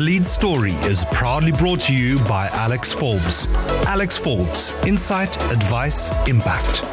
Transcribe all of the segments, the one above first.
Lead Story is proudly brought to you by Alex Forbes. Alex Forbes, insight, advice, impact.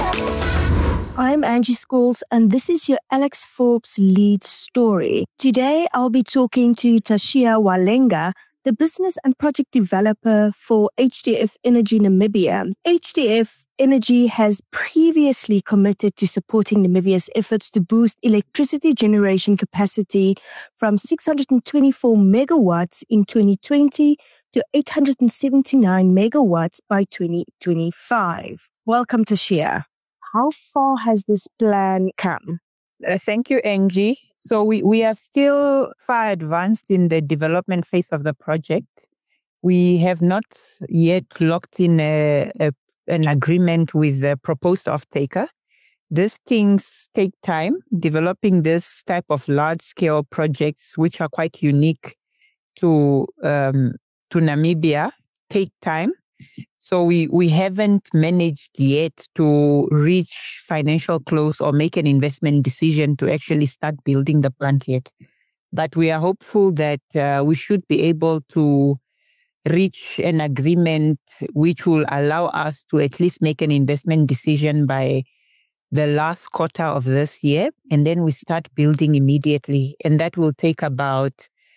I'm Angie Scholes, and this is your Alex Forbes Lead Story. Today, I'll be talking to Tashia Walenga, the business and project developer for HDF Energy Namibia. HDF Energy has previously committed to supporting Namibia's efforts to boost electricity generation capacity from 624 megawatts in 2020 to 879 megawatts by 2025. Welcome, Tashia. How far has this plan come? Thank you, Angie. So we are still far advanced in the development phase of the project. We have not yet locked in an agreement with the proposed off-taker. These things take time. Developing this type of large-scale projects, which are quite unique to Namibia, take time. So we haven't managed yet to reach financial close or make an investment decision to actually start building the plant yet. But we are hopeful that we should be able to reach an agreement which will allow us to at least make an investment decision by the last quarter of this year. And then we start building immediately. And that will take about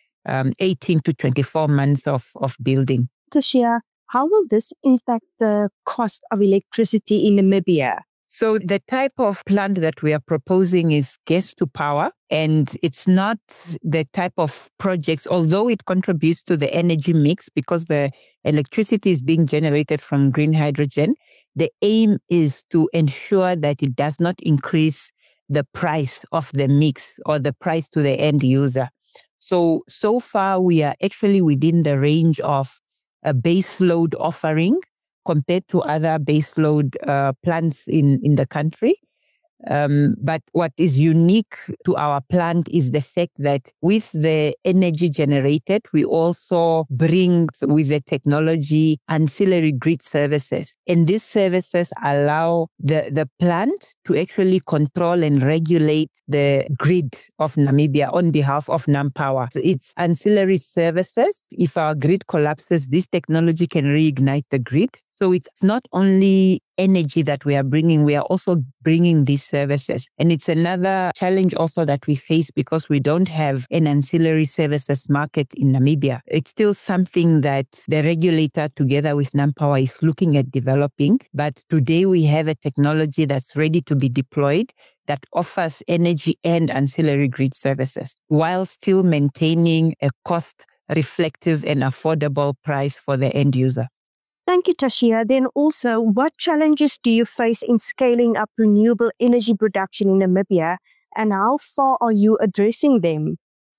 18 to 24 months of building. Tashia, how will this impact the cost of electricity in Namibia? So the type of plant that we are proposing is gas to power, and it's not the type of projects, although it contributes to the energy mix because the electricity is being generated from green hydrogen. The aim is to ensure that it does not increase the price of the mix or the price to the end user. So far we are actually within the range of a base load offering compared to other base load plants in the country. But what is unique to our plant is the fact that with the energy generated, we also bring with the technology ancillary grid services. And these services allow the plant to actually control and regulate the grid of Namibia on behalf of NamPower. So it's ancillary services. If our grid collapses, this technology can reignite the grid. So it's not only energy that we are bringing, we are also bringing these services. And it's another challenge also that we face because we don't have an ancillary services market in Namibia. It's still something that the regulator together with NamPower is looking at developing. But today we have a technology that's ready to be deployed that offers energy and ancillary grid services while still maintaining a cost-reflective and affordable price for the end user. Thank you, Tashia. Then also, what challenges do you face in scaling up renewable energy production in Namibia, and how far are you addressing them?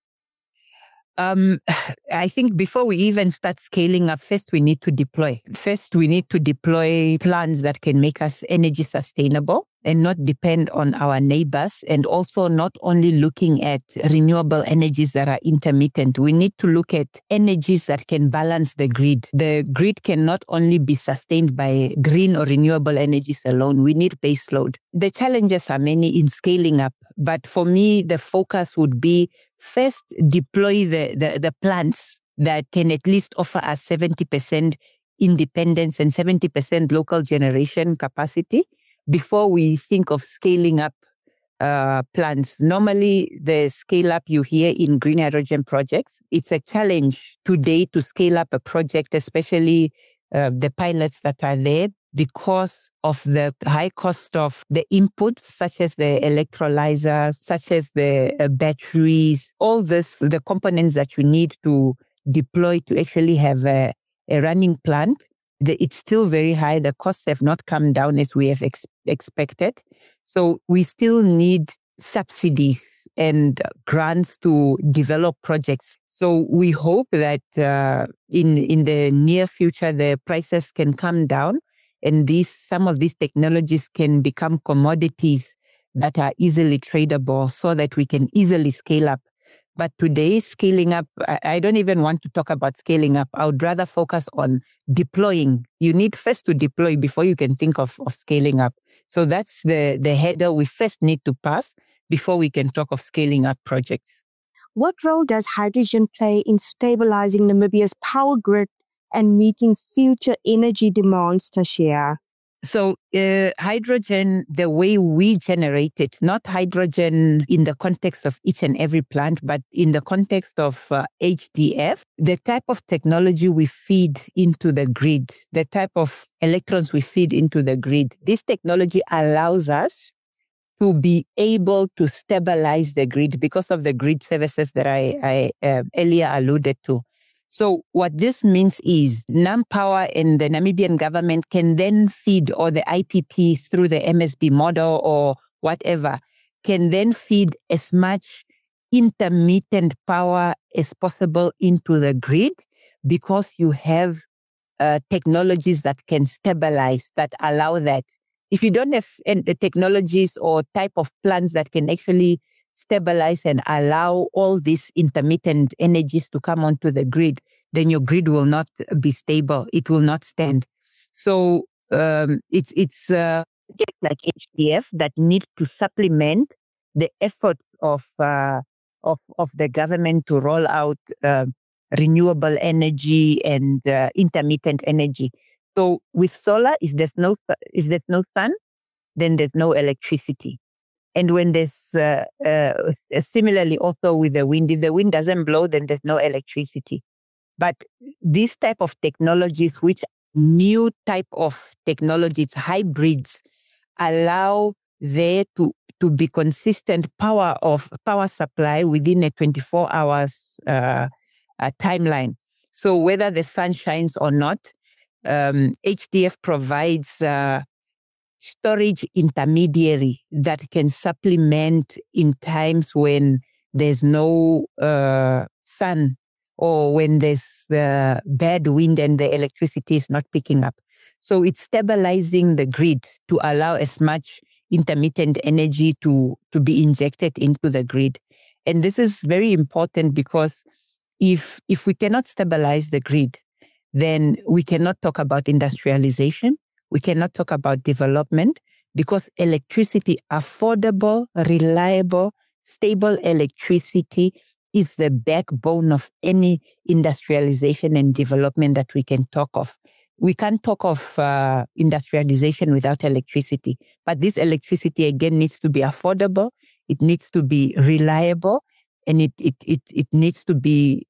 I think before we even start scaling up, first we need to deploy. First, we need to deploy plans that can make us energy sustainable and not depend on our neighbors, and also not only looking at renewable energies that are intermittent. We need to look at energies that can balance the grid. The grid cannot only be sustained by green or renewable energies alone. We need baseload. The challenges are many in scaling up, but for me, the focus would be first deploy the plants that can at least offer us 70% independence and 70% local generation capacity before we think of scaling up plants. Normally, the scale up you hear in green hydrogen projects, it's a challenge today to scale up a project, especially the pilots that are there, because of the high cost of the inputs, such as the electrolyzers, such as the batteries, all this, the components that you need to deploy to actually have a running plant. It's still very high. The costs have not come down as we have expected. So we still need subsidies and grants to develop projects. So we hope that in the near future, the prices can come down and some of these technologies can become commodities that are easily tradable so that we can easily scale up. But today, scaling up, I don't even want to talk about scaling up. I would rather focus on deploying. You need first to deploy before you can think of scaling up. So that's the hurdle we first need to pass before we can talk of scaling up projects. What role does hydrogen play in stabilizing Namibia's power grid and meeting future energy demands, Tashia? So hydrogen, the way we generate it, not hydrogen in the context of each and every plant, but in the context of HDF, the type of technology we feed into the grid, the type of electrons we feed into the grid, this technology allows us to be able to stabilize the grid because of the grid services that I earlier alluded to. So what this means is NamPower and the Namibian government can then feed, or the IPPs through the MSB model or whatever, can then feed as much intermittent power as possible into the grid because you have technologies that can stabilize, that allow that. If you don't have the technologies or type of plants that can actually stabilize and allow all these intermittent energies to come onto the grid, then your grid will not be stable. It will not stand. So it's like HDF that need to supplement the effort of the government to roll out renewable energy and intermittent energy. So with solar, if there's no sun, then there's no electricity. And when there's similarly also with the wind, if the wind doesn't blow, then there's no electricity. But these type of technologies, which new type of technologies, hybrids, allow there to be consistent power supply within a 24 hours timeline. So whether the sun shines or not, HDF provides storage intermediary that can supplement in times when there's no sun or when there's bad wind and the electricity is not picking up. So it's stabilizing the grid to allow as much intermittent energy to be injected into the grid. And this is very important because if we cannot stabilize the grid, then we cannot talk about industrialization. We cannot talk about development because electricity, affordable, reliable, stable electricity is the backbone of any industrialization and development that we can talk of. We can't talk of industrialization without electricity. But this electricity, again, needs to be affordable. It needs to be reliable. And it needs to be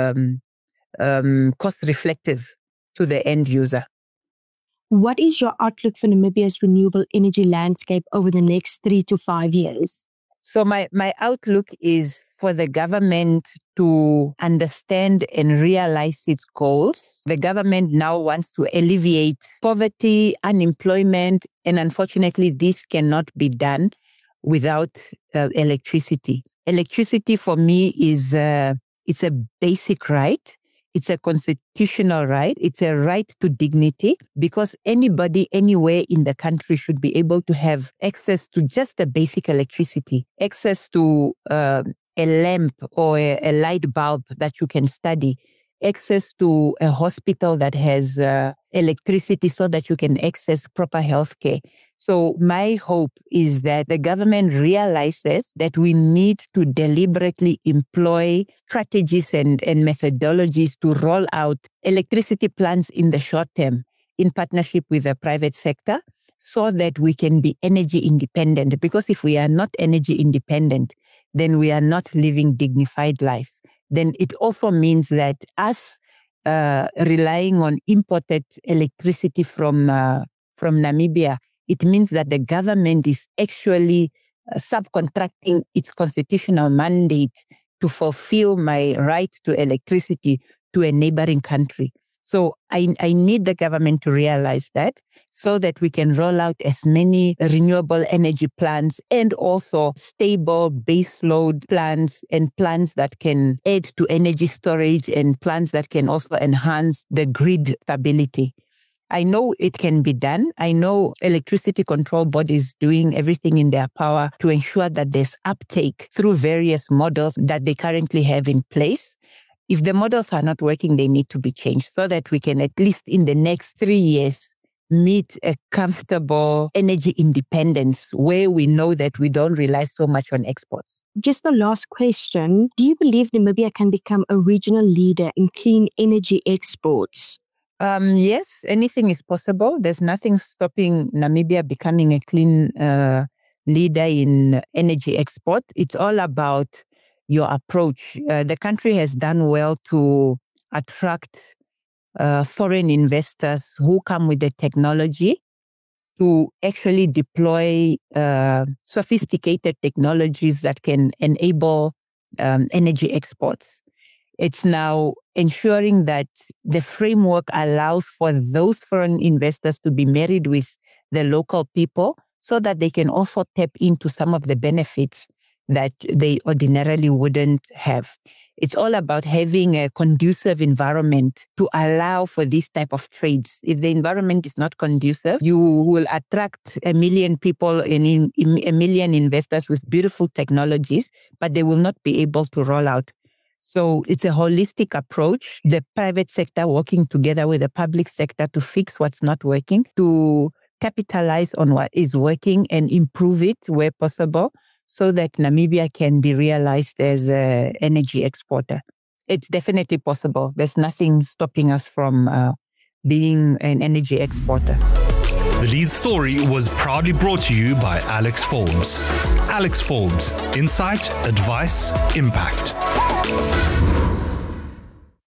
cost reflective to the end user. What is your outlook for Namibia's renewable energy landscape over the next 3 to 5 years? So my outlook is for the government to understand and realize its goals. The government now wants to alleviate poverty, unemployment, and unfortunately, this cannot be done without electricity. Electricity for me is it's a basic right. It's a constitutional right. It's a right to dignity because anybody, anywhere in the country should be able to have access to just the basic electricity, access to a lamp or a light bulb that you can study, access to a hospital that has electricity so that you can access proper healthcare. So my hope is that the government realizes that we need to deliberately employ strategies and methodologies to roll out electricity plants in the short term in partnership with the private sector so that we can be energy independent. Because if we are not energy independent, then we are not living dignified lives. Then it also means that us relying on imported electricity from Namibia, it means that the government is actually subcontracting its constitutional mandate to fulfill my right to electricity to a neighboring country. So I need the government to realize that so that we can roll out as many renewable energy plants and also stable baseload plants and plants that can add to energy storage and plants that can also enhance the grid stability. I know it can be done. I know Electricity Control Board is doing everything in their power to ensure that there's uptake through various models that they currently have in place. If the models are not working, they need to be changed so that we can at least in the next 3 years meet a comfortable energy independence where we know that we don't rely so much on exports. Just the last question. Do you believe Namibia can become a regional leader in clean energy exports? Yes, anything is possible. There's nothing stopping Namibia becoming a clean leader in energy export. It's all about your approach. The country has done well to attract foreign investors who come with the technology to actually deploy sophisticated technologies that can enable energy exports. It's now ensuring that the framework allows for those foreign investors to be married with the local people so that they can also tap into some of the benefits that they ordinarily wouldn't have. It's all about having a conducive environment to allow for these type of trades. If the environment is not conducive, you will attract 1 million people and 1 million investors with beautiful technologies, but they will not be able to roll out. So it's a holistic approach, the private sector working together with the public sector to fix what's not working, to capitalize on what is working and improve it where possible, so that Namibia can be realized as an energy exporter. It's definitely possible. There's nothing stopping us from being an energy exporter. The lead story was proudly brought to you by Alex Forbes. Alex Forbes, insight, advice, impact.